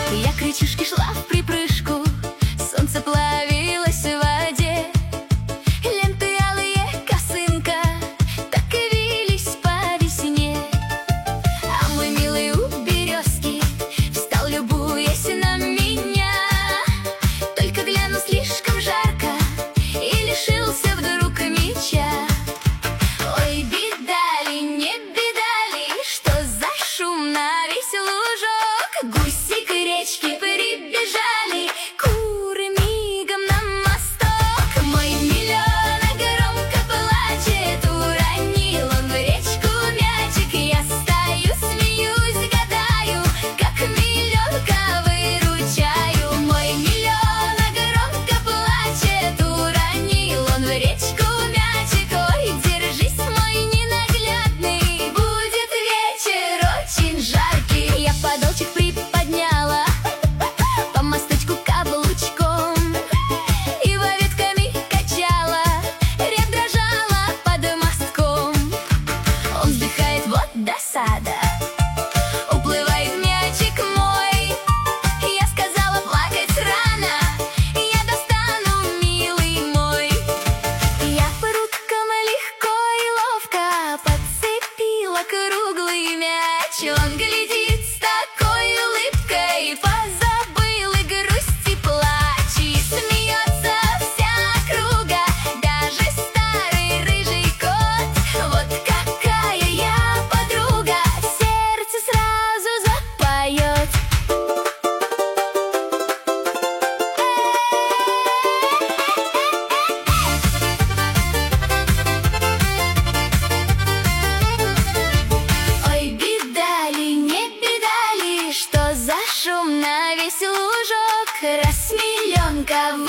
Я к речушке шла в припрыжку, солнце плавилось в воде. Ленты алые, косынка, так и вились по весне. А мой милый у березки встал, любуясь на меня. Только глянул слишком жарко и лишился вдруг меча. Ой, беда ли, не беда ли, что за шум на весь лужок? Гуси к речке прибежали, куры мигом на мосток. Мой миллиона громко плачет, уронил он в речку мячик. Я стою, смеюсь, гадаю, как миллионка выручаю. Мой миллиона громко плачет, уронил он в речку мячик. Ой, держись, мой ненаглядный, будет вечер очень жаркий. Я подолчик приподняла по мосточку каблучком, его ветками качала, рябь дрожала под мостком. Он вздыхает, вот досада, уплывает мячик мой. Я сказала, плакать рано, я достану, милый мой. Я прудком легко и ловко подцепила круглый мяч. Он глядит с такой улыбкой, позабыл и грусть и плач. И смеется вся округа, даже старый рыжий кот. Вот какая я подруга, сердце сразу запоет. Ой, беда ли, не беда ли, что за шум на весь лужок? Раз миллионка